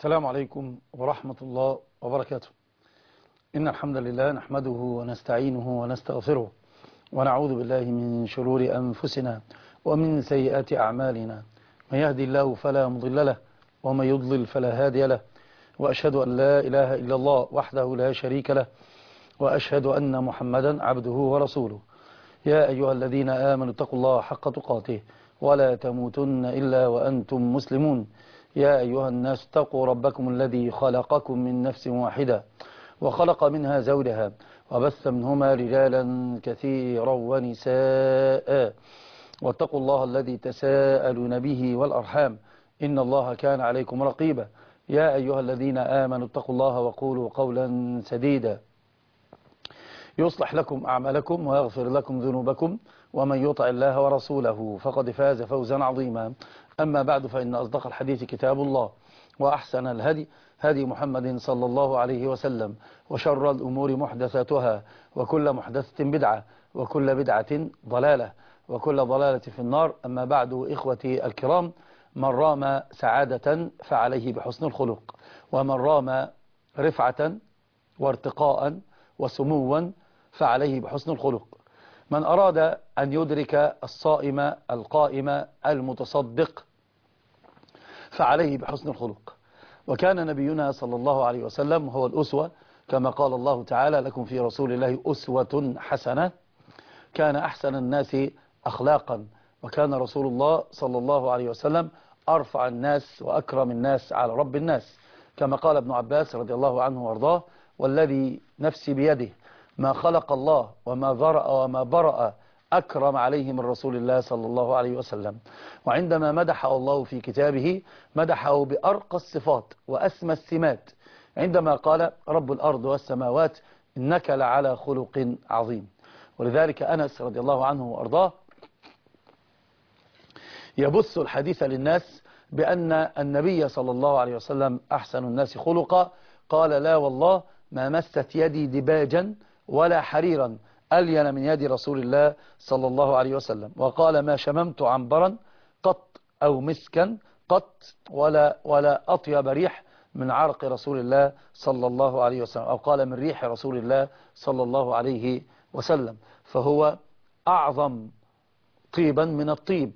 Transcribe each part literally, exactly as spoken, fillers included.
السلام عليكم ورحمة الله وبركاته. إن الحمد لله نحمده ونستعينه ونستغفره ونعوذ بالله من شرور أنفسنا ومن سيئات أعمالنا، من يهدي الله فلا مضل له ومن يضلل فلا هادي له، وأشهد أن لا إله إلا الله وحده لا شريك له، وأشهد أن محمدا عبده ورسوله. يا أيها الذين آمنوا اتقوا الله حق تقاته ولا تموتن إلا وأنتم مسلمون. يا أيها الناس اتقوا ربكم الذي خلقكم من نفس واحدة وخلق منها زوجها وبث منهما رجالا كثيرا ونساء، واتقوا الله الذي تساءلون به والأرحام إن الله كان عليكم رقيبا. يا أيها الذين آمنوا اتقوا الله وقولوا قولا سديدا يصلح لكم أعمالكم ويغفر لكم ذنوبكم، ومن يطع الله ورسوله فقد فاز فوزا عظيما. أما بعد، فإن أصدق الحديث كتاب الله، وأحسن الهدي هدي محمد صلى الله عليه وسلم، وشر الأمور محدثاتها، وكل محدثة بدعة، وكل بدعة ضلالة، وكل ضلالة في النار. أما بعد، إخوتي الكرام، من رام سعادة فعليه بحسن الخلق، ومن رام رفعة وارتقاء وسموا فعليه بحسن الخلق. من أراد أن يدرك الصائم القائم المتصدق فعليه بحسن الخلق. وكان نبينا صلى الله عليه وسلم هو الأسوة، كما قال الله تعالى: لكم في رسول الله أسوة حسنة. كان أحسن الناس أخلاقا، وكان رسول الله صلى الله عليه وسلم أرفع الناس وأكرم الناس على رب الناس، كما قال ابن عباس رضي الله عنه وارضاه: والذي نفسي بيده ما خلق الله وما ذرأ وما برأ أكرم عليه من رسول الله صلى الله عليه وسلم. وعندما مدحه الله في كتابه مدحه بأرقى الصفات وأسمى السمات، عندما قال: رب الأرض والسماوات إنك لعلى خلق عظيم. ولذلك أنس رضي الله عنه وأرضاه يبث الحديث للناس بأن النبي صلى الله عليه وسلم أحسن الناس خلقا. قال: لا والله ما مست يدي دباجا ولا حريرا ألين من يد رسول الله صلى الله عليه وسلم. وقال: ما شممت عنبرا قط أو مسكا قط ولا, ولا أطيب ريح من عرق رسول الله صلى الله عليه وسلم، أو قال: من ريح رسول الله صلى الله عليه وسلم، فهو أعظم طيبا من الطيب.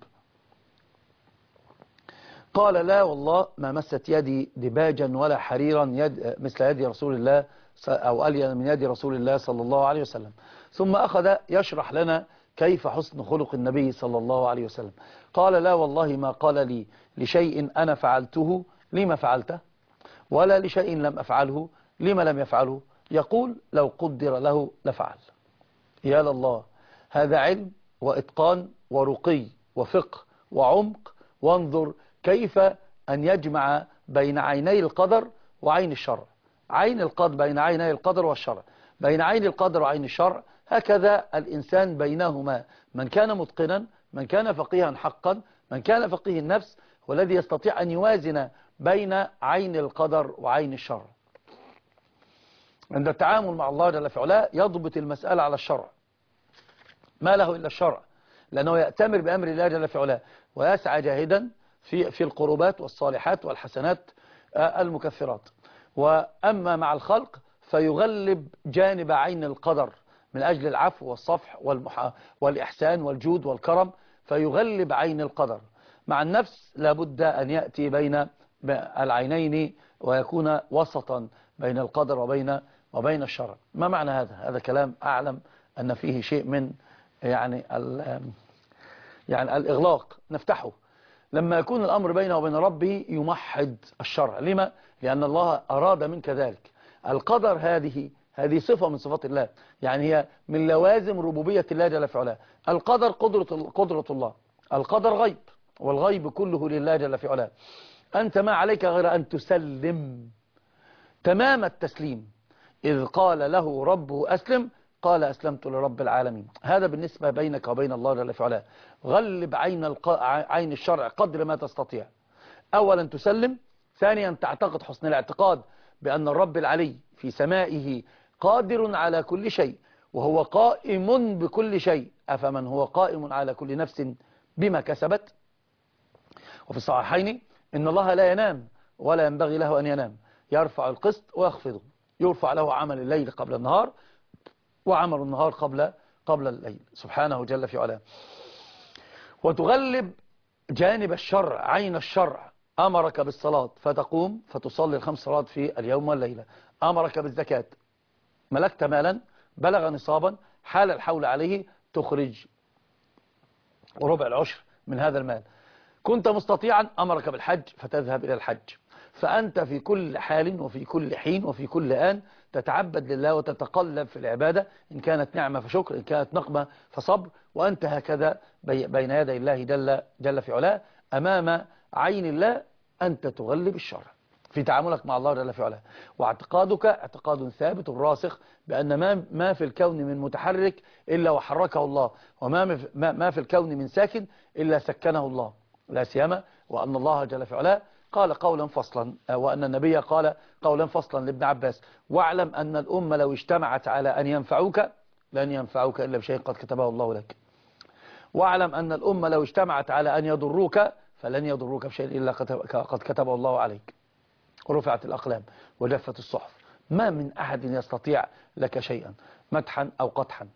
قال: لا والله ما مست يدي دباجا ولا حريرا يد مثل يد رسول الله، أو ألين من يد رسول الله صلى الله عليه وسلم. ثم أخذ يشرح لنا كيف حسن خلق النبي صلى الله عليه وسلم. قال: لا والله ما قال لي لشيء أنا فعلته لما فعلته، ولا لشيء لم أفعله لما لم يفعله، يقول: لو قدر له لفعل. يا لله، هذا علم وإتقان ورقي وفقه وعمق. وانظر كيف أن يجمع بين عيني القدر وعين الشرع، عين القدر بين عيني القدر والشرع، بين عين القدر وعين الشرع. هكذا الإنسان بينهما، من كان متقنا، من كان فقيها حقا، من كان فقيه النفس، والذي يستطيع أن يوازن بين عين القدر وعين الشرع. عند التعامل مع الله جل في علاه يضبط المسألة على الشرع، ما له إلا الشرع، لأنه يأتمر بأمر الله جل في علاه ويسعى جاهدا في في القربات والصالحات والحسنات المكفرات. وأما مع الخلق فيغلب جانب عين القدر من أجل العفو والصفح والمح... والإحسان والجود والكرم، فيغلب عين القدر. مع النفس لابد أن يأتي بين العينين ويكون وسطا بين القدر وبين وبين الشرع. ما معنى هذا؟ هذا كلام أعلم أن فيه شيء من يعني ال... يعني الإغلاق، نفتحه. لما يكون الأمر بينه وبين ربه يمحد الشرع. لما؟ لأن الله أراد منك ذلك. القدر هذه هذه صفة من صفات الله، يعني هي من لوازم ربوبية الله جل في علاه. القدر قدرة قدرة الله، القدر غيب، والغيب كله لله جل في علاه. أنت ما عليك غير أن تسلم تمام التسليم. إذ قال له ربه أسلم قال: أسلمت لرب العالمين. هذا بالنسبة بينك وبين الله جل في علاه. غلب عين الق... عين الشرع قدر ما تستطيع. أولا تسلم، ثانيا تعتقد حسن الاعتقاد بأن الرب العلي في سمائه قادر على كل شيء، وهو قائم بكل شيء. أفمن هو قائم على كل نفس بما كسبت. وفي الصحيحين إن الله لا ينام ولا ينبغي له أن ينام، يرفع القسط ويخفضه، يرفع له عمل الليل قبل النهار وعمل النهار قبل قبل الليل سبحانه جل في علاه. وتغلب جانب الشرع، عين الشرع، أمرك بالصلاة فتقوم فتصلي الخمس صلوات في اليوم والليلة، أمرك بالزكاة، ملكت مالا بلغ نصابا حال الحول عليه تخرج ربع العشر من هذا المال، كنت مستطيعا أمرك بالحج فتذهب إلى الحج. فأنت في كل حال وفي كل حين وفي كل آن تتعبد لله وتتقلب في العبادة، إن كانت نعمة فشكر، إن كانت نقمة فصبر، وأنت هكذا بين يدي الله جل, جل في علاه، أمام عين الله أنت تغلب الشرع في تعاملك مع الله جل في علاه. واعتقادك اعتقاد ثابت راسخ بأن ما, ما في الكون من متحرك إلا وحركه الله، وما ما في الكون من ساكن إلا سكنه الله، لا سيما وأن الله جل في علاه قال قولا فصلا، وأن النبي قال قولا فصلا لابن عباس: واعلم أن الأمة لو اجتمعت على أن ينفعوك لن ينفعوك إلا بشيء قد كتبه الله لك، واعلم أن الأمة لو اجتمعت على أن يضروك فلن يضروك بشيء إلا قد كتبه الله عليك. رفعت الأقلام وجفت الصحف، ما من أحد يستطيع لك شيئا مدحا أو قدحا.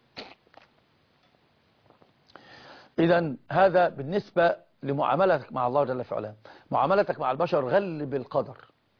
إذن هذا بالنسبة لمعاملتك مع الله جل في علاه. معاملتك مع البشر غلب القدر،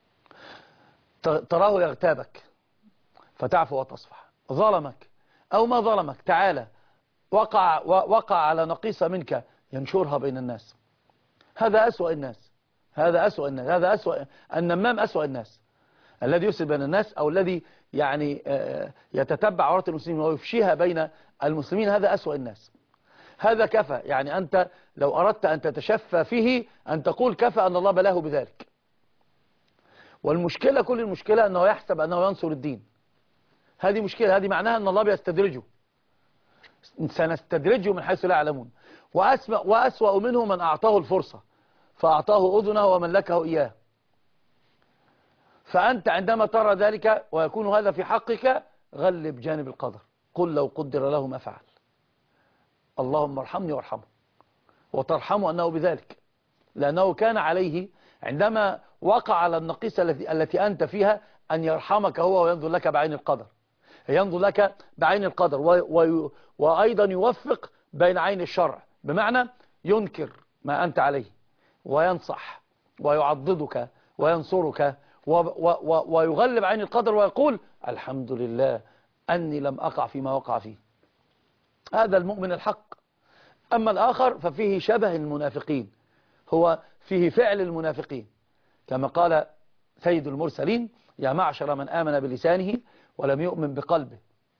تراه يغتابك فتعفو وتصفح، ظلمك أو ما ظلمك تعالى وقع, وقع على نقيصة منك ينشرها بين الناس. هذا أسوأ الناس، هذا أسوأ الناس، هذا أسوأ النمام، أسوأ الناس الذي يفسد بين الناس، أو الذي يعني يتتبع عورات المسلمين ويفشيها بين المسلمين، هذا أسوأ الناس. هذا كفى، يعني أنت لو أردت أن تتشفى فيه أن تقول كفى أن الله بلاه بذلك. والمشكلة كل المشكلة أنه يحسب أنه ينصر الدين، هذه مشكلة، هذه معناها أن الله بيستدرجه، سنستدرجه من حيث لا يعلمون. وأسوأ منه من أعطاه الفرصة فأعطاه أذنه وملكه إياه. فأنت عندما ترى ذلك ويكون هذا في حقك غلب جانب القدر، قل لو قدر له ما فعل، اللهم ارحمني وارحمه، وترحمه أنه بذلك، لأنه كان عليه عندما وقع على النقيصة التي, التي أنت فيها أن يرحمك هو وينظر لك بعين القدر، ينظر لك بعين القدر و و وأيضا يوفق بين عين الشرع، بمعنى ينكر ما أنت عليه وينصح ويعضدك وينصرك و و ويغلب عين القدر ويقول الحمد لله أني لم أقع فيما وقع فيه. هذا المؤمن الحق. أما الآخر ففيه شبه المنافقين، هو فيه فعل المنافقين، كما قال سيد المرسلين: يا معشر من آمن بلسانه ولم يؤمن بقلبه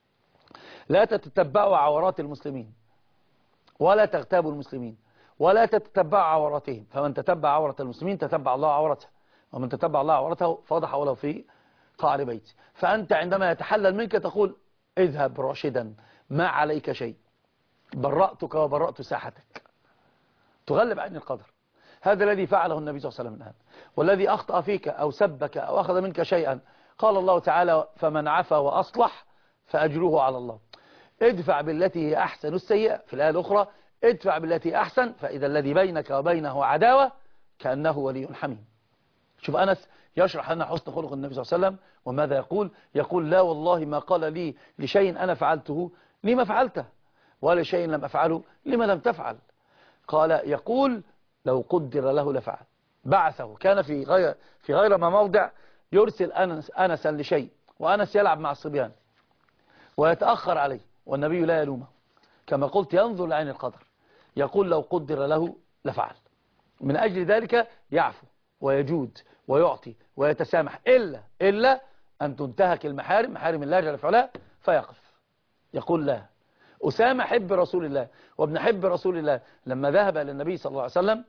لا تتتبعوا عورات المسلمين ولا تغتابوا المسلمين ولا تتتبعوا عوراتهم، فمن تتبع عورة المسلمين تتبع الله عورته، ومن تتبع الله عورته فضح ولو في قعر بيته. فأنت عندما يتحلل منك تقول اذهب راشدا ما عليك شيء، برأتك وبرأت ساحتك، تغلب عين القدر. هذا الذي فعله النبي صلى الله عليه وسلم الآن. والذي أخطأ فيك أو سبك أو أخذ منك شيئا قال الله تعالى: فمن عفا وأصلح فأجره على الله. ادفع بالتي هي أحسن السيئة، في الآية الأخرى: ادفع بالتي أحسن فإذا الذي بينك وبينه عداوة كأنه ولي حميم. شوف أنس يشرح لنا حسن خلق النبي صلى الله عليه وسلم، وماذا يقول؟ يقول: لا والله ما قال لي لشيء أنا فعلته لما فعلته، ولا شيء لم أفعله لما لم تفعل. قال يقول: لو قدر له لفعل. بعثه، كان في غير في غير ما موضع يرسل أنس أنسا لشيء، وأنس يلعب مع الصبيان ويتأخر عليه والنبي لا يلومه، كما قلت ينظر لعين القدر، يقول لو قدر له لفعل. من أجل ذلك يعفو ويجود ويعطي ويتسامح، إلا إلا أن تنتهك المحارم، محارم الله جل وعلا، فيقف يقول لا. أسامة حب رسول الله وابن حب رسول الله لما ذهب إلى النبي صلى الله عليه وسلم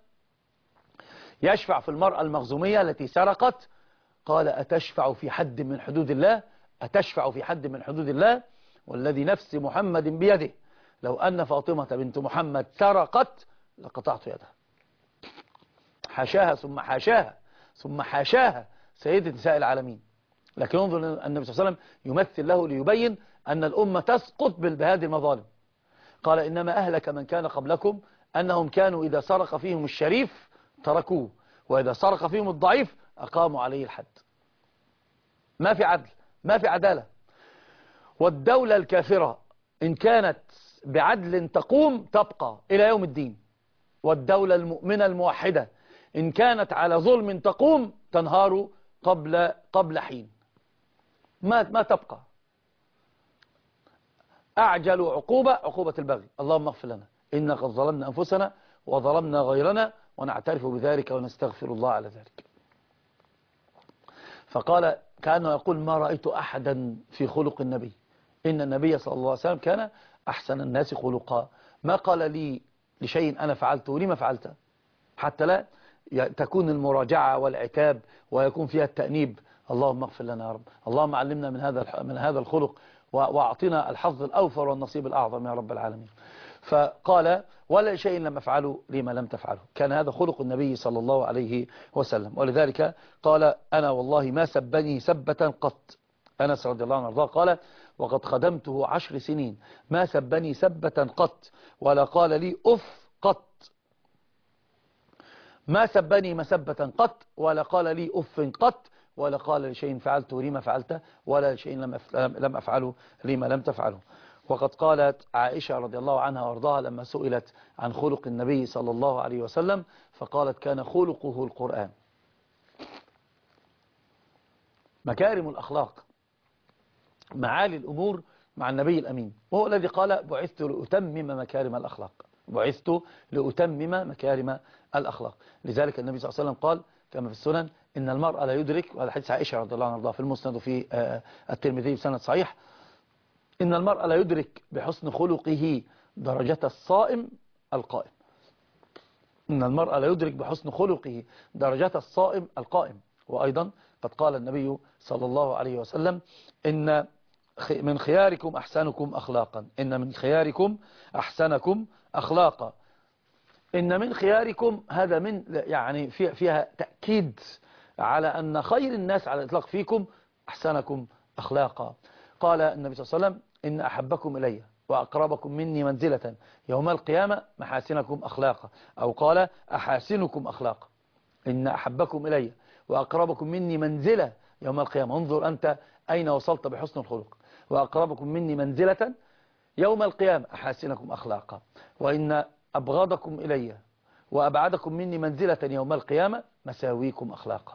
يشفع في المرأة المخزومية التي سرقت، قال: أتشفع في حد من حدود الله؟ أتشفع في حد من حدود الله؟ والذي نفس محمد بيده لو أن فاطمة بنت محمد سرقت لقطعت يدها. حاشاها ثم حاشاها ثم حاشاها سيدة نساء العالمين. لكن انظر النبي صلى الله عليه وسلم يمثل له ليبين أن الأمة تسقط بهذه المظالم. قال: إنما أهلك من كان قبلكم أنهم كانوا إذا سرق فيهم الشريف تركوه، وإذا سرق فيهم الضعيف أقاموا عليه الحد. ما في عدل، ما في عدالة. والدولة الكافرة إن كانت بعدل تقوم تبقى إلى يوم الدين، والدولة المؤمنة الموحدة إن كانت على ظلم تقوم تنهار قبل قبل حين، ما ما تبقى. أعجل عقوبة عقوبة البغي. اللهم اغفر لنا إنا قد ظلمنا أنفسنا وظلمنا غيرنا ونعترف بذلك ونستغفر الله على ذلك. فقال كأنه يقول ما رأيت أحدا في خلق النبي، إن النبي صلى الله عليه وسلم كان أحسن الناس خلقا. ما قال لي لشيء أنا فعلته لما فعلته، حتى لا تكون المراجعة والعتاب ويكون فيها التأنيب. اللهم اغفر لنا يا رب، اللهم علمنا من هذا من هذا الخلق واعطنا الحظ الأوفر والنصيب الأعظم يا رب العالمين. فقال ولا شيء لم أفعله لما لم تفعله. كان هذا خلق النبي صلى الله عليه وسلم. ولذلك قال أنا والله ما سبني سبة قط. أنس رضي الله عنه وارضاه قال وقد خدمته عشر سنين ما سبني سبة قط ولا قال لي أف قط. ما سبني مسبة قط ولا قال لي أف قط ولا قال لشيء فعلته لما فعلته ولا لشيء لم أفعله لما لم تفعله. وقد قالت عائشة رضي الله عنها وارضاها لما سئلت عن خلق النبي صلى الله عليه وسلم فقالت كان خلقه القرآن. مكارم الأخلاق، معالي الأمور مع النبي الأمين، وهو الذي قال بعثت لأتمم مكارم الأخلاق، بعثت لأتمم مكارم الأخلاق. لذلك النبي صلى الله عليه وسلم قال كما في السنن إن المرء لا يدرك، وهذا حديث عائشة رضي الله عنها وارضاها في المسند وفي الترمذي بسند صحيح، إن المرء لا يدرك بحسن خلقه درجة الصائم القائم. إن المرء لا يدرك بحسن خلقه درجة الصائم القائم. وأيضا قد قال النبي صلى الله عليه وسلم إن من خياركم أحسنكم أخلاقا، إن من خياركم أحسنكم أخلاقا. إن من خياركم هذا من يعني فيها تأكيد على أن خير الناس على الإطلاق فيكم أحسنكم أخلاقا. قال النبي صلى الله عليه وسلم إن أحبكم إلي وأقربكم مني منزلة يوم القيامة محاسنكم أخلاقا، أو قال أحاسنكم أخلاقا. إن أحبكم إلي وأقربكم مني منزلة يوم القيامة، انظر أنت أين وصلت بحسن الخلق. وأقربكم مني منزلة يوم القيامة أحاسنكم أخلاقا. وإن أبغضكم إلي وأبعدكم مني منزلة يوم القيامة مساويكم أخلاقا.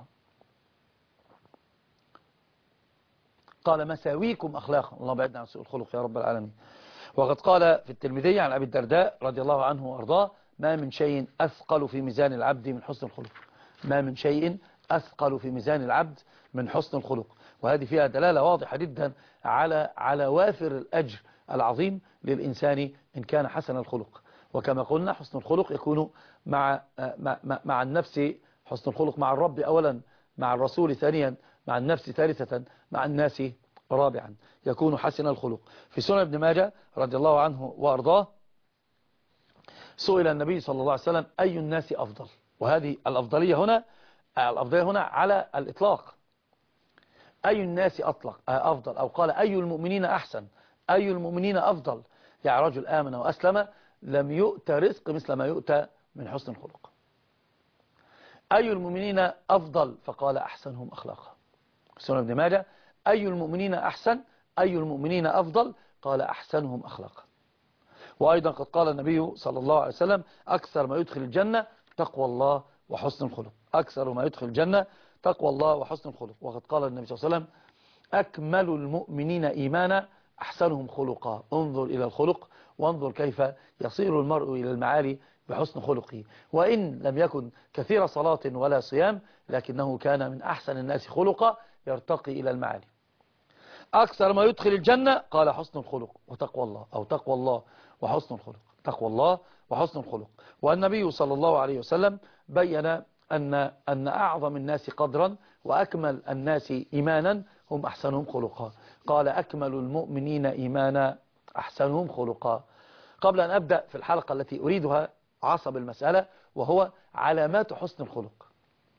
قال مساويكم أخلاقا، الله بعدنا عن سوء الخلق يا رب العالمين. وقد قال في الترمذي عن أبي الدرداء رضي الله عنه وأرضاه ما من شيء أثقل في ميزان العبد من حسن الخلق، ما من شيء أثقل في ميزان العبد من حسن الخلق. وهذه فيها دلالة واضحة جدا على على وافر الأجر العظيم للإنسان إن كان حسن الخلق. وكما قلنا حسن الخلق يكون مع مع, مع النفس، حسن الخلق مع الرب أولا، مع الرسول ثانيا، مع النفس ثالثة، مع الناس رابعا، يكون حسن الخلق. في سنن ابن ماجه رضي الله عنه وأرضاه سئل النبي صلى الله عليه وسلم أي الناس أفضل، وهذه الأفضلية هنا الأفضلية هنا على الإطلاق، أي الناس أطلق أفضل، أو قال أي المؤمنين أحسن، أي المؤمنين أفضل. يعني رجل آمن وأسلم لم يؤتى رزق مثل ما يؤتى من حسن الخلق. أي المؤمنين أفضل فقال أحسنهم أخلاقا. سنن ابن ماجه أي المؤمنين أحسن، أي المؤمنين أفضل، قال أحسنهم أخلاقا. وأيضا قد قال النبي صلى الله عليه وسلم أكثر ما يدخل الجنة تقوى الله وحسن الخلق، أكثر ما يدخل الجنة تقوى الله وحسن الخلق. وقد قال النبي صلى الله عليه وسلم أكمل المؤمنين إيمانا أحسنهم خلقا. انظر إلى الخلق وانظر كيف يصير المرء إلى المعالي بحسن خلقه. وإن لم يكن كثير صلاة ولا صيام لكنه كان من أحسن الناس خلقا يرتقي إلى المعالي. أكثر ما يدخل الجنة قال حسن الخلق وتقوى الله، أو تقوى الله وحسن الخلق، تقوى الله وحسن الخلق. والنبي صلى الله عليه وسلم بين أن أن أعظم الناس قدرا وأكمل الناس إيمانا هم أحسنهم خلقا. قال أكمل المؤمنين إيمانا أحسنهم خلقا. قبل أن أبدأ في الحلقة التي أريدها عصب المسألة وهو علامات حسن الخلق،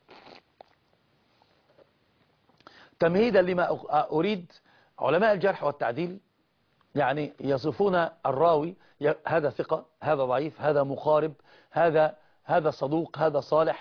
تمهيدا لما أريد، علماء الجرح والتعديل يعني يصفون الراوي هذا ثقة، هذا ضعيف، هذا مقارب، هذا هذا صدوق، هذا صالح.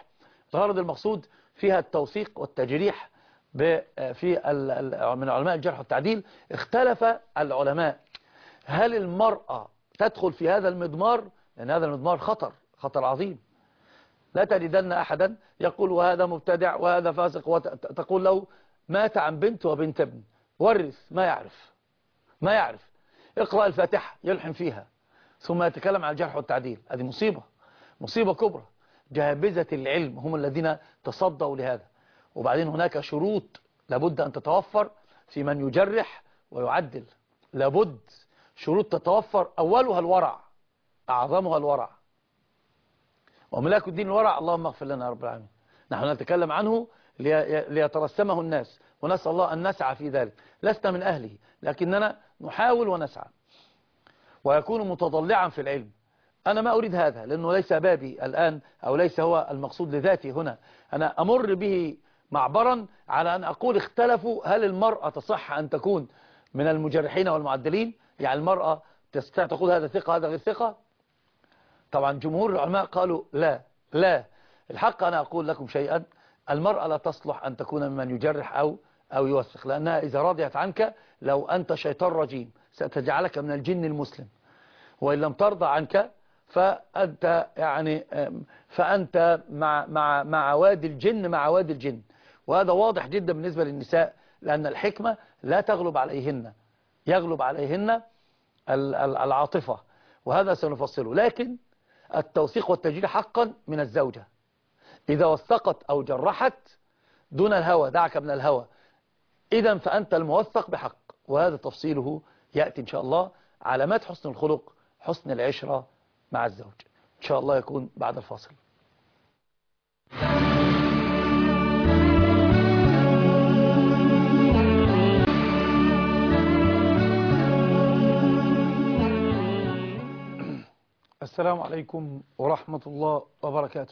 الغرض المقصود فيها التوثيق والتجريح في من علماء الجرح والتعديل. اختلف العلماء هل المرأة تدخل في هذا المضمار، لأن هذا المضمار خطر خطر عظيم. لا تجدن أحدا يقول وهذا مبتدع وهذا فاسق، وتقول له مات عن بنت وبنت ابن، ورث ما يعرف ما يعرف اقرأ الفاتحة يلحن فيها ثم يتكلم عن الجرح والتعديل. هذه مصيبة مصيبة كبرى. جهابذة العلم هم الذين تصدوا لهذا. وبعدين هناك شروط لابد أن تتوفر في من يجرح ويعدل، لابد شروط تتوفر، أولها الورع، أعظمها الورع، وملاك الدين الورع. اللهم اغفر لنا يا رب العالمين. نحن نتكلم عنه ليترسمه الناس، ونسأل الله أن نسعى في ذلك. لسنا من أهله لكننا نحاول ونسعى، ويكون متضلعا في العلم. أنا ما أريد هذا لأنه ليس بابي الآن، أو ليس هو المقصود لذاتي هنا. أنا أمر به معبرا على أن أقول اختلفوا هل المرأة تصح أن تكون من المجرحين والمعدلين، يعني المرأة تستطيع تقول هذا ثقة هذا غير ثقة. طبعا جمهور العلماء قالوا لا لا. الحق أنا أقول لكم شيئا، المرأة لا تصلح أن تكون ممن يجرح أو أو يوثق، لأنها إذا رضيت عنك لو أنت شيطان رجيم ستجعلك من الجن المسلم، وإن لم ترضى عنك فأنت يعني فأنت مع مع مع وادي الجن مع وادي الجن. وهذا واضح جدا بالنسبة للنساء، لأن الحكمة لا تغلب عليهن، يغلب عليهن العاطفة، وهذا سنفصله. لكن التوثيق والتجريح حقا من الزوجة، إذا وثقت أو جرحت دون الهوى، دعك من الهوى، إذا فأنت الموثق بحق. وهذا تفصيله يأتي إن شاء الله. علامات حسن الخلق حسن العشرة مع الزوج، إن شاء الله يكون بعد الفاصل. السلام عليكم ورحمة الله وبركاته.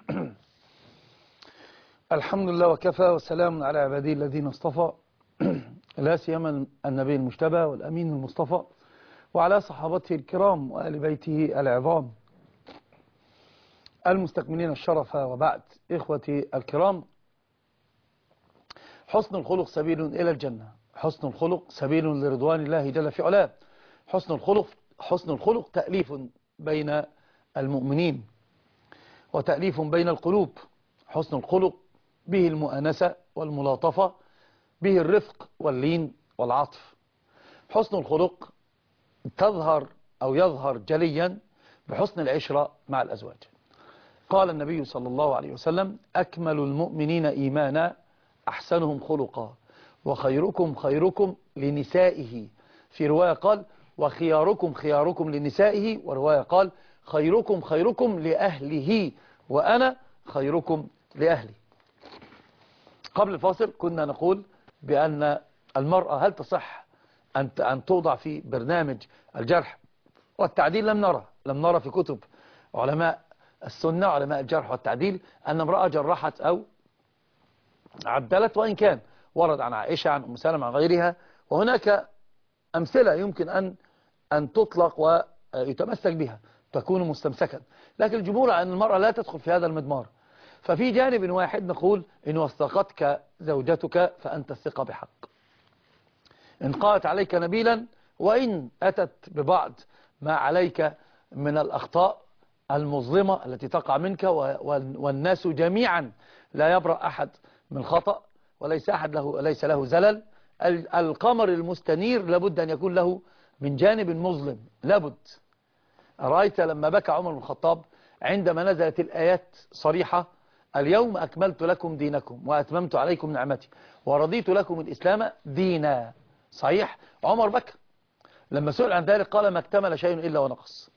الحمد لله وكفى، وسلام على عباده الذين اصطفى، لا سيما النبي المجتبى والأمين المصطفى، وعلى صحابته الكرام وآل بيته العظام المستكملين الشرف. وبعد، إخوتي الكرام، حسن الخلق سبيل إلى الجنة، حسن الخلق سبيل لرضوان الله جل في علاه. حسن الخلق حسن الخلق تأليف بين المؤمنين وتأليف بين القلوب. حسن الخلق به المؤانسة والملاطفة، به الرفق واللين والعطف. حسن الخلق تظهر أو يظهر جليا بحسن العشرة مع الأزواج. قال النبي صلى الله عليه وسلم: أكمل المؤمنين إيمانا أحسنهم خلقا، وخيركم خيركم لنسائه. في رواية قال: وخياركم خياركم لنسائه، ورواية قال: خيركم خيركم لأهله، وأنا خيركم لأهلي. قبل الفاصل كنا نقول بأن المرأة هل تصح أن أن توضع في برنامج الجرح والتعديل؟ لم نرى لم نرى في كتب علماء السنة علماء الجرح والتعديل أن امرأة جرحت أو عدلت، وإن كان ورد عن عائشة عن أم سلمة عن غيرها، وهناك أمثلة يمكن أن أن تطلق ويتمسك بها تكون مستمسكا. لكن الجمهور أن المرأة لا تدخل في هذا المضمار. ففي جانب واحد نقول إن وثقتك زوجتك فأنت الثقة بحق، إن قالت عليك نبيلا، وإن أتت ببعض ما عليك من الأخطاء المظلمة التي تقع منك، والناس جميعا لا يبرأ أحد من خطأ، وليس أحد له ليس له زلل. القمر المستنير لابد أن يكون له من جانب مظلم، لابد. رأيت لما بكى عمر بن الخطاب عندما نزلت الآيات صريحة: اليوم أكملت لكم دينكم وأتممت عليكم نعمتي ورضيت لكم الإسلام دينا. صحيح عمر بكى. لما سئل عن ذلك قال: ما اكتمل شيء إلا ونقص.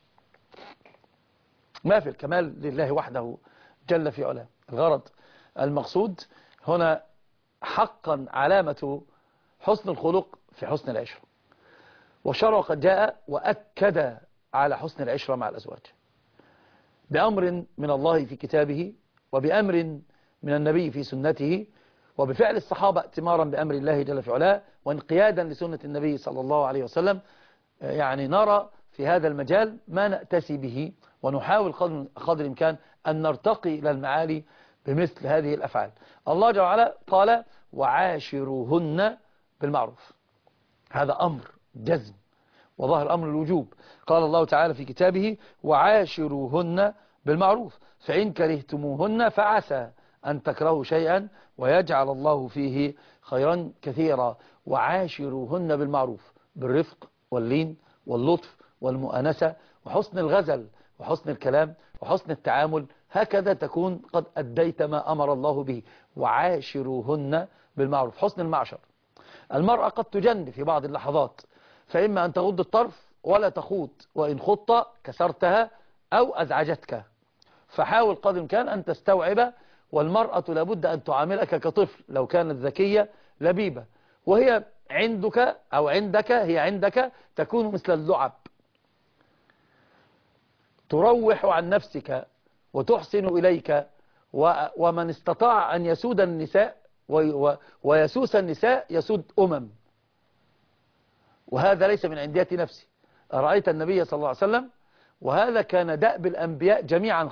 ما في الكمال لله وحده جل في علاه. الغرض المقصود هنا حقا علامة حسن الخلق في حسن العشرة. والشرع قد جاء وأكد على حسن العشرة مع الأزواج بأمر من الله في كتابه، وبأمر من النبي في سنته، وبفعل الصحابة ائتمارا بأمر الله جل في علاه، وانقيادا لسنة النبي صلى الله عليه وسلم. يعني نرى في هذا المجال ما نأتسي به، ونحاول قدر الإمكان أن نرتقي إلى المعالي بمثل هذه الأفعال. الله جل وعلا قال وعاشروهن بالمعروف، هذا أمر جزم وظاهر أمر الوجوب. قال الله تعالى في كتابه وعاشروهن بالمعروف فإن كرهتموهن فعسى أن تكرهوا شيئا ويجعل الله فيه خيرا كثيرا. وعاشروهن بالمعروف، بالرفق واللين واللطف والمؤانسة وحسن الغزل وحسن الكلام وحسن التعامل، هكذا تكون قد أديت ما أمر الله به. وعاشروهن بالمعروف، حسن المعشر. المرأة قد تجن في بعض اللحظات، فإما أن تغض الطرف ولا تخوض، وإن خضت كسرتها أو أزعجتك، فحاول قدر الإمكان أن تستوعب. والمرأة لابد أن تعاملك كطفل لو كانت ذكية لبيبة، وهي عندك أو عندك هي عندك تكون مثل اللعب، تروح عن نفسك وتحسن إليك. ومن استطاع أن يسود النساء ويسوس النساء يسود أمم، وهذا ليس من عندية نفسي. رأيت النبي صلى الله عليه وسلم، وهذا كان دأب الأنبياء جميعا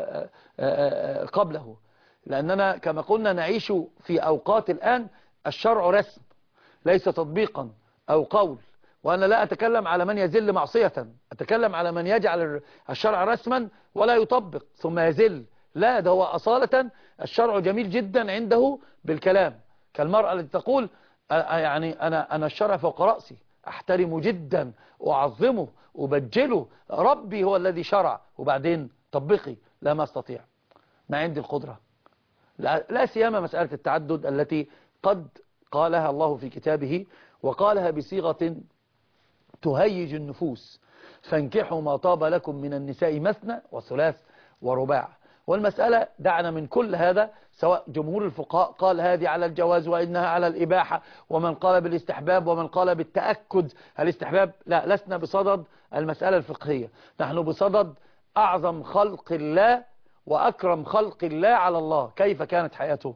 قبله، لأننا كما قلنا نعيش في أوقات الآن الشرع رسم ليس تطبيقا أو قول. وأنا لا أتكلم على من يزل معصية، أتكلم على من يجعل الشرع رسما ولا يطبق ثم يزل. لا، ده هو أصالة الشرع جميل جدا عنده بالكلام، كالمرأة التي تقول يعني أنا أنا الشرع فوق رأسي، أحترمه جدا وأعظمه وبجله، ربي هو الذي شرع، وبعدين طبقي. لا، ما استطيع، ما عندي القدرة. لا, لا سيما مسألة التعدد التي قد قالها الله في كتابه، وقالها بصيغة تهيج النفوس: فانكحوا ما طاب لكم من النساء مثنى وثلاث ورباع. والمسألة دعنا من كل هذا، سواء جمهور الفقهاء قال هذه على الجواز وإنها على الإباحة، ومن قال بالاستحباب، ومن قال بالتأكد الاستحباب. لا، لسنا بصدد المسألة الفقهية، نحن بصدد أعظم خلق الله وأكرم خلق الله على الله، كيف كانت حياته.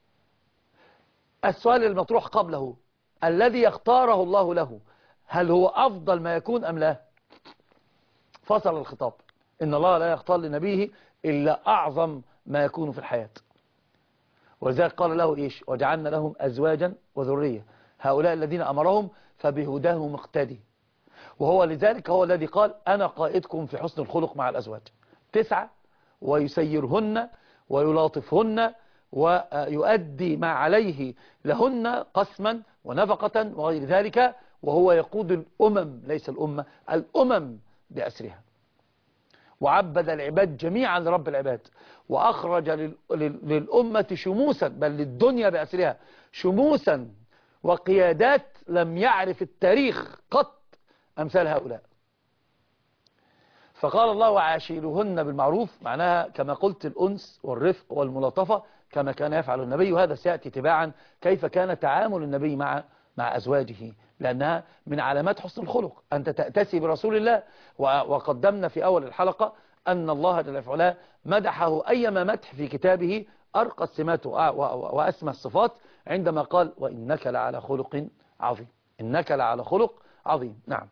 السؤال المطروح قبله: الذي يختاره الله له هل هو أفضل ما يكون أم لا؟ فصل الخطاب. إن الله لا يختار لنبيه إلا أعظم ما يكون في الحياة. ولذلك قال له إيش؟ وجعلنا لهم أزواجا وذرية، هؤلاء الذين أمرهم فبهداه مقتدي. وهو لذلك هو الذي قال أنا قائدكم في حسن الخلق مع الأزواج. تسعة، ويسيرهن ويلاطفهن ويؤدي ما عليه لهن قسما ونفقة وغير ذلك، وهو يقود الأمم، ليس الأمة، الأمم بأسرها. وعبد العباد جميعا لرب العباد، وأخرج للأمة شموسا، بل للدنيا بأسرها شموسا وقيادات لم يعرف التاريخ قط أمثال هؤلاء. فقال الله وعاشروهن بالمعروف، معناها كما قلت الأنس والرفق والملاطفة كما كان يفعل النبي، وهذا سيأتي تباعا كيف كان تعامل النبي مع مع أزواجه، لأنها من علامات حسن الخلق أنت تأتسي برسول الله. وقدمنا في أول الحلقة أن الله جل وعلا مدحه أيما مدح في كتابه أرقى السمات وأسمى الصفات عندما قال وإنك لعلى خلق عظيم. إنك لعلى خلق عظيم. نعم.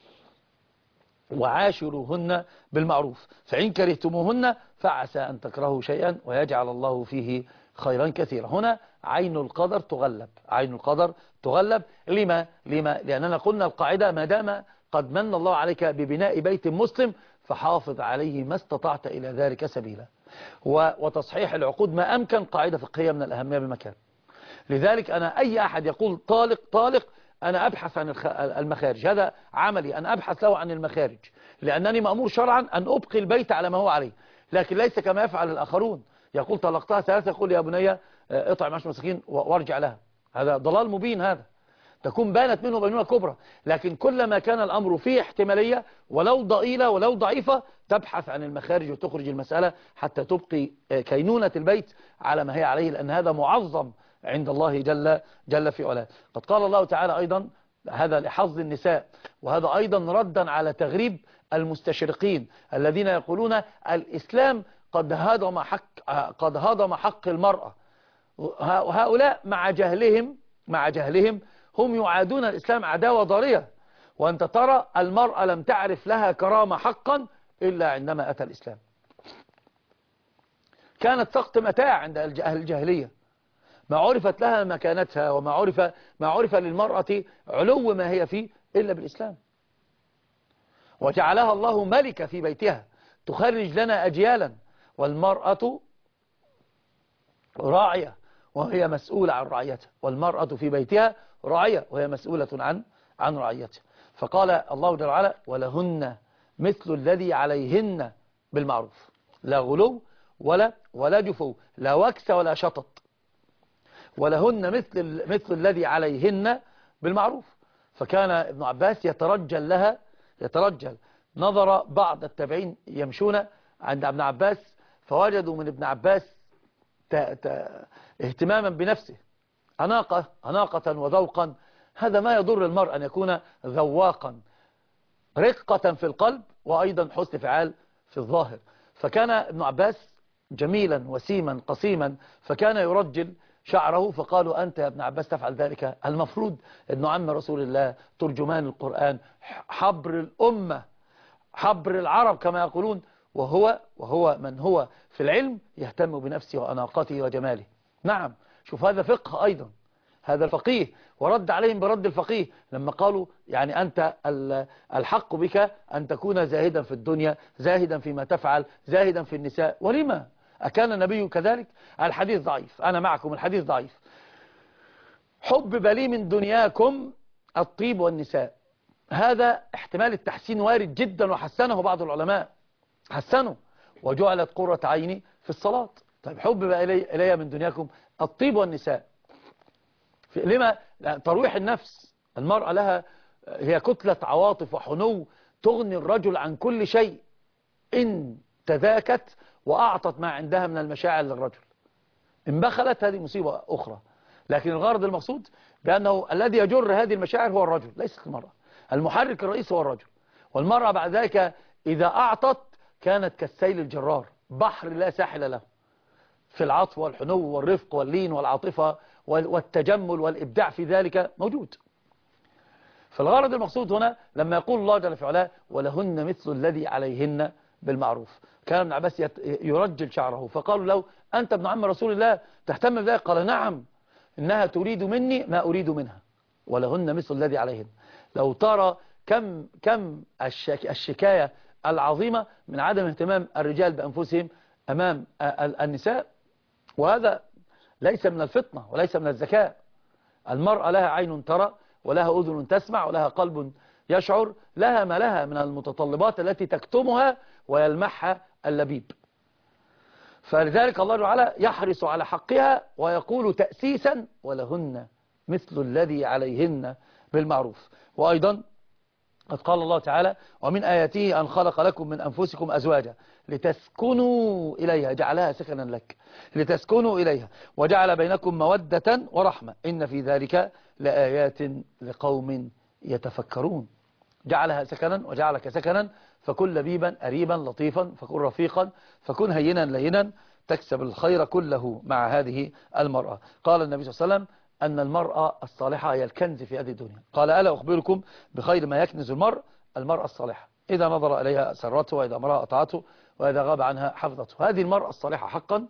وعاشروهن بالمعروف فإن كرهتموهن فعسى أن تكرهوا شيئا ويجعل الله فيه خيرا كثيرا. هنا عين القدر تغلب، عين القدر تغلب. لما؟ لما؟ لأننا قلنا القاعدة: ما دام قد من الله عليك ببناء بيت مسلم فحافظ عليه ما استطعت إلى ذلك سبيلا. وتصحيح العقود ما أمكن قاعدة فقهية من الأهمية بمكان. لذلك أنا أي أحد يقول طالق طالق أنا أبحث عن المخارج، هذا عملي، أنا أبحث له عن المخارج، لأنني مأمور شرعا أن أبقي البيت على ما هو عليه، لكن ليس كما يفعل الآخرون، يقول طلقتها ثلاثة يقول يا بني اطعم عشر مساكين وارجع لها. هذا ضلال مبين، هذا تكون بانت منه بينونة كبرى. لكن كلما كان الأمر فيه احتمالية ولو ضئيلة ولو ضعيفة تبحث عن المخارج وتخرج المسألة حتى تبقي كينونة البيت على ما هي عليه، لأن هذا معظم عند الله جل, جل في علاه. قد قال الله تعالى أيضا، هذا لحظ النساء، وهذا أيضا ردا على تغريب المستشرقين الذين يقولون الإسلام قد هضم حق, قد هضم حق المرأة. هؤلاء مع جهلهم مع جهلهم هم يعادون الإسلام عداوة ضارية. وأنت ترى المرأة لم تعرف لها كرامة حقا إلا عندما أتى الإسلام. كانت سقط متاع عند أهل الجاهلية، ما عرفت لها مكانتها وما عرف ما عرف للمرأة علو ما هي فيه إلا بالإسلام. وجعلها الله ملكة في بيتها تخرج لنا أجيالا، والمرأة راعية وهي مسؤولة عن رعيتها، والمرأة في بيتها راعية وهي مسؤولة عن عن رعيتها. فقال الله جل وعلا ولهن مثل الذي عليهن بالمعروف، لا غلو ولا ولا جفو، لا وكس ولا شطط، ولهن مثل مثل الذي عليهن بالمعروف. فكان ابن عباس يترجل لها يترجل نظر بعض التابعين يمشون عند ابن عباس فوجدوا من ابن عباس ت... ت... اهتماما بنفسه، أناقة أناقة وذوقا. هذا ما يضر المرء أن يكون ذواقا، رقة في القلب وأيضا حسن فعال في الظاهر. فكان ابن عباس جميلا وسيما قصيما، فكان يرجل شعره، فقالوا أنت يا ابن عباس تفعل ذلك؟ المفروض ابن عم رسول الله، ترجمان القرآن، حبر الأمة، حبر العرب كما يقولون، وهو وهو من هو في العلم يهتم بنفسه وأناقته وجماله. نعم، شوف هذا فقه أيضا، هذا الفقيه، ورد عليهم برد الفقيه لما قالوا يعني أنت الحق بك أن تكون زاهدا في الدنيا، زاهدا فيما تفعل، زاهدا في النساء. ولما أكان النبي كذلك؟ الحديث ضعيف، أنا معكم الحديث ضعيف. حبب لي من دنياكم الطيب والنساء، هذا احتمال التحسين وارد جدا، وحسنه بعض العلماء، حسنه. وجعلت قرة عيني في الصلاة. طيب حبب إلي, إلي من دنياكم الطيب والنساء، لما؟ ترويح النفس. المرأة لها هي كتلة عواطف وحنو تغني الرجل عن كل شيء إن تذاكت وأعطت ما عندها من المشاعر للرجل. إن بخلت هذه مصيبة أخرى، لكن الغرض المقصود بأنه الذي يجر هذه المشاعر هو الرجل ليست المرأة. المحرك الرئيسي هو الرجل، والمرأة بعد ذلك إذا أعطت كانت كالسيل الجرار، بحر لا ساحل له في العطف والحنو والرفق واللين والعاطفة والتجمل والإبداع في ذلك موجود. فالغرض المقصود هنا لما يقول الله جل في علاه ولهن مثل الذي عليهن بالمعروف، كان ابن عباس يرجل شعره، فقالوا له أنت ابن عم رسول الله تهتم بذلك؟ قال نعم، إنها تريد مني ما أريد منها، ولهن مثل الذي عليهن. لو ترى كم كم الشك الشكاية العظيمة من عدم اهتمام الرجال بأنفسهم أمام النساء، وهذا ليس من الفطنة وليس من الذكاء. المرأة لها عين ترى ولها أذن تسمع ولها قلب يشعر، لها ما لها من المتطلبات التي تكتمها ويلمحها اللبيب. فلذلك الله تعالى يحرص على حقها ويقول تأسيسا ولهن مثل الذي عليهن بالمعروف. وأيضا قد قال الله تعالى ومن آياته أن خلق لكم من أنفسكم أزواجا لتسكنوا إليها، جعلها سكنا لك، لتسكنوا إليها وجعل بينكم مودة ورحمة إن في ذلك لآيات لقوم يتفكرون. جعلها سكنا وجعلك سكنا، فكن لبيبا أريبا لطيفا، فكن رفيقا، فكن هينا لينا، تكسب الخير كله مع هذه المرأة. قال النبي صلى الله عليه وسلم أن المرأة الصالحة هي الكنز في هذه الدنيا. قال ألا أخبركم بخير ما يكنز المرء؟ المرأة الصالحة، إذا نظر إليها سرته، وإذا أمرها أطاعته، وإذا غاب عنها حفظته. هذه المرأة الصالحة حقا.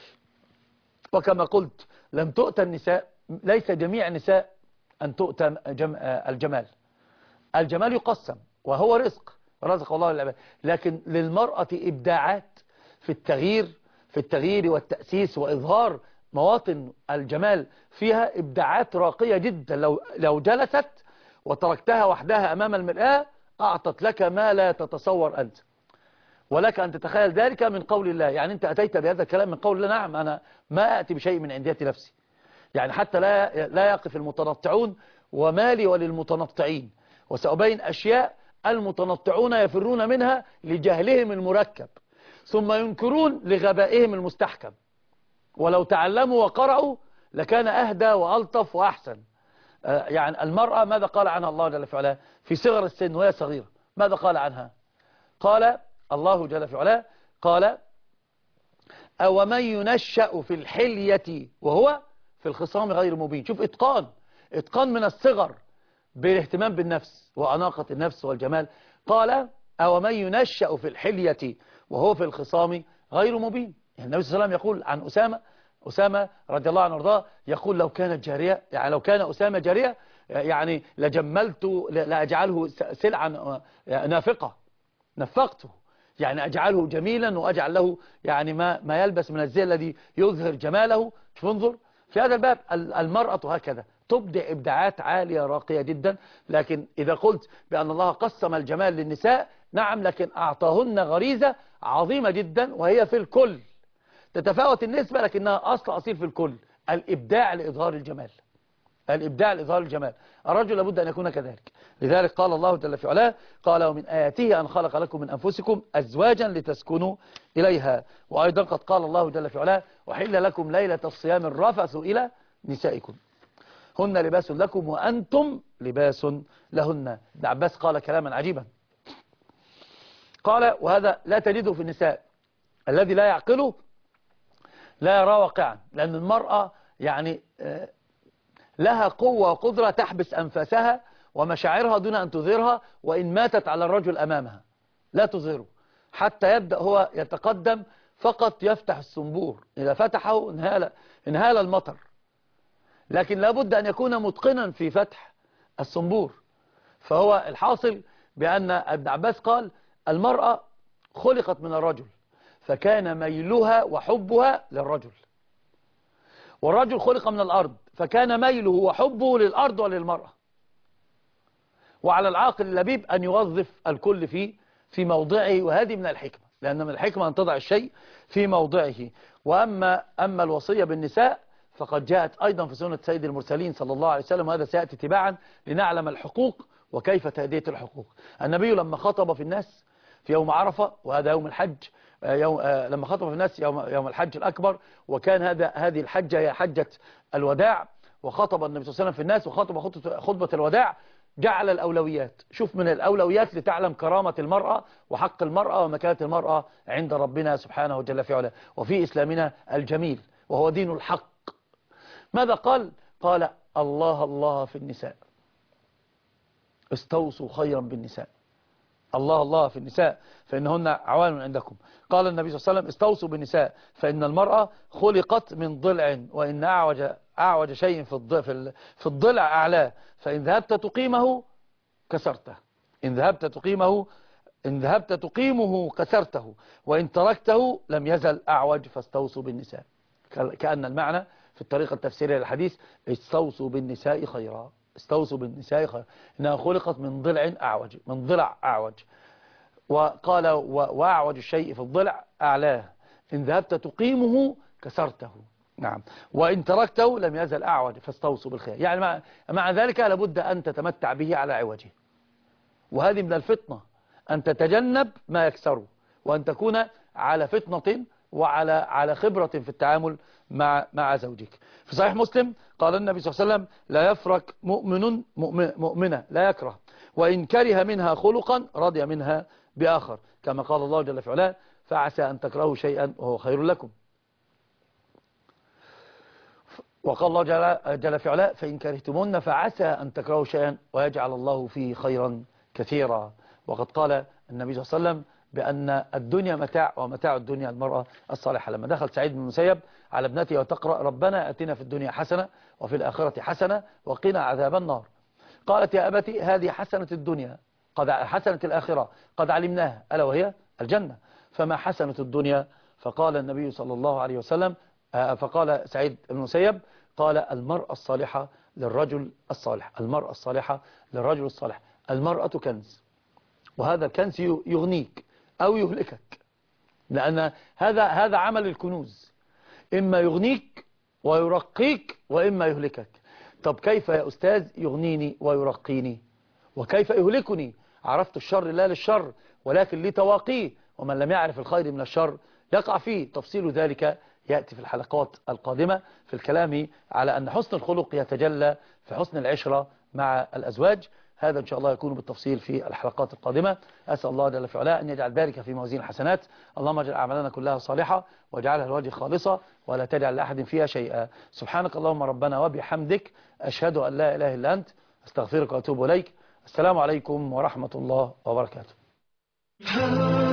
وكما قلت لم تؤتى النساء، ليس جميع النساء أن تؤتى الجمال. الجمال يقسم وهو رزق رزق الله للعباد، لكن للمرأة إبداعات في التغيير في التغيير والتأسيس وإظهار مواطن الجمال، فيها إبداعات راقية جدا. لو لو جلست وتركتها وحدها أمام المرآة أعطت لك ما لا تتصور أنت، ولك أن تتخيل ذلك من قول الله. يعني أنت أتيت بهذا الكلام من قول الله؟ نعم، أنا ما أتي بشيء من عندية نفسي، يعني حتى لا لا يقف المتنطعون ومالي وللمتنطعين. وسأبين أشياء المتنطعون يفرون منها لجهلهم المركب، ثم ينكرون لغبائهم المستحكم. ولو تعلموا وقرأوا لكان أهدى وألطف وأحسن. آه يعني المرأة ماذا قال عنها الله جل في علاه في صغر السن وهي صغيرة؟ ماذا قال عنها؟ قال الله جل في علاه قال أو من ينشأ في الحلية وهو في الخصام غير مبين. شوف إتقان إتقان من الصغر بالاهتمام بالنفس وأناقة النفس والجمال. قال أو من ينشأ في الحلية وهو في الخصام غير مبين. يعني النبي صلى الله عليه وسلم يقول عن أسامة أسامة رضي الله عنه وارضاه، يقول لو كانت جارية، يعني لو كان أسامة جارية يعني لجملت لأجعله سلعا نافقة، نفقته، يعني أجعله جميلا وأجعل له يعني ما ما يلبس من الزي الذي يظهر جماله. شوف انظر في هذا الباب، المرأة هكذا تبدع إبداعات عالية راقية جدا. لكن إذا قلت بأن الله قسم الجمال للنساء، نعم، لكن أعطاهن غريزة عظيمة جدا وهي في الكل، تتفاوت النسبة لكنها أصل أصيل في الكل، الإبداع لإظهار الجمال، الإبداع لإظهار الجمال. الرجل لابد أن يكون كذلك. لذلك قال الله جل في علاه، قال ومن آياته أن خلق لكم من أنفسكم أزواجا لتسكنوا إليها. وأيضا قد قال الله جل في علاه وحل لكم ليلة الصيام الرفث إلى نسائكم هن لباس لكم وأنتم لباس لهن. ابن عباس قال كلاما عجيبا، قال وهذا لا تجده في النساء، الذي لا يعقله لا يرى واقعا، لأن المرأة يعني لها قوة وقدرة تحبس أنفاسها ومشاعرها دون أن تظهرها، وإن ماتت على الرجل أمامها لا تظهره حتى يبدأ هو يتقدم، فقط يفتح الصنبور، إذا فتحه انهال, انهال المطر. لكن لابد أن يكون متقنا في فتح الصنبور. فهو الحاصل بأن ابن عباس قال المرأة خلقت من الرجل، فكان ميلها وحبها للرجل، والرجل خلق من الأرض، فكان ميله وحبه للأرض وللمرأة. وعلى العاقل اللبيب أن يوظف الكل في في موضعه، وهذه من الحكمة، لأن من الحكمة أن تضع الشيء في موضعه. وأما أما الوصية بالنساء فقد جاءت أيضا في سنة سيد المرسلين صلى الله عليه وسلم، وهذا سيأتي تباعا لنعلم الحقوق وكيف تأدية الحقوق. النبي لما خطب في الناس في يوم عرفة، وهذا يوم الحج، يوم لما خطب في الناس يوم يوم الحج الأكبر، وكان هذا هذه الحجة هي حجة الوداع، وخطب النبي صلى الله عليه وسلم في الناس وخطب خطبة الوداع، جعل الأولويات. شوف من الأولويات لتعلم كرامة المرأة وحق المرأة ومكانة المرأة عند ربنا سبحانه وجل في علاه وفي إسلامنا الجميل، وهو دين الحق. ماذا قال؟ قال الله الله في النساء، استوصوا خيرا بالنساء، الله الله في النساء فإنهن عوان عندكم. قال النبي صلى الله عليه وسلم استوصوا بالنساء فإن المرأة خلقت من ضلع، وإن أعوج أعوج شيء في في الضلع أعلاه، فإن ذهبت تقيمه كسرته، إن ذهبت تقيمه إن ذهبت تقيمه كسرته، وإن تركته لم يزل أعوج، فاستوصوا بالنساء. كأن المعنى في الطريقة التفسيرية للحديث استوصوا بالنساء خيرا، استوصوا بالنساء خيرا، إنها خلقت من ضلع أعوج، من ضلع أعوج. وقال وأعوج الشيء في الضلع أعلاه، إن ذهبت تقيمه كسرته، نعم، وإن تركته لم يزل أعوج، فاستوصوا بالخير. يعني مع, مع ذلك لابد أن تتمتع به على عوجه، وهذه من الفتنة أن تتجنب ما يكسره، وأن تكون على فتنة وعلى على خبرة في التعامل مع مع زوجك. في صحيح مسلم قال النبي صلى الله عليه وسلم لا يفرق مؤمن مؤمنة، لا يكره، وإن كره منها خلقا رضي منها بآخر، كما قال الله جل في علاه فعسى أن تكرهوا شيئا وهو خير لكم. وقال الله جل, جل في علاه فإن كرهتمون فعسى أن تكرهوا شيئا ويجعل الله فيه خيرا كثيرا. وقد قال النبي صلى الله عليه وسلم بأن الدنيا متاع، ومتاع الدنيا المرأة الصالحة. لما دخل سعيد بن المسيب على ابنته وتقرأ ربنا أتنا في الدنيا حسنة وفي الآخرة حسنة وقنا عذاب النار، قالت يا أبتي هذه حسنة الدنيا قد حسنة الآخرة قد علمناها، ألا وهي الجنة، فما حسنة الدنيا؟ فقال النبي صلى الله عليه وسلم فقال سعيد بن المسيب قال المرأة الصالحة للرجل الصالح، المرأة الصالحة للرجل الصالح. المرأة كنز، وهذا الكنز يغنيك أو يهلكك، لأن هذا هذا عمل الكنوز، إما يغنيك ويرقيك وإما يهلكك. طب كيف يا أستاذ يغنيني ويرقيني وكيف يهلكني؟ عرفت الشر لا للشر ولكن لتواقيه، ومن لم يعرف الخير من الشر يقع فيه. تفصيل ذلك يأتي في الحلقات القادمة في الكلام على أن حسن الخلق يتجلى في حسن العشرة مع الأزواج. هذا إن شاء الله يكون بالتفصيل في الحلقات القادمة. أسأل الله جل في علاه أن يجعل ذلك في موازين الحسنات. اللهم اجعل أعمالنا كلها صالحة واجعلها لوجه خالصة ولا تجعل لأحد فيها شيئا. سبحانك اللهم ربنا وبحمدك، أشهد أن لا إله إلا أنت، أستغفرك وأتوب إليك. السلام عليكم ورحمة الله وبركاته.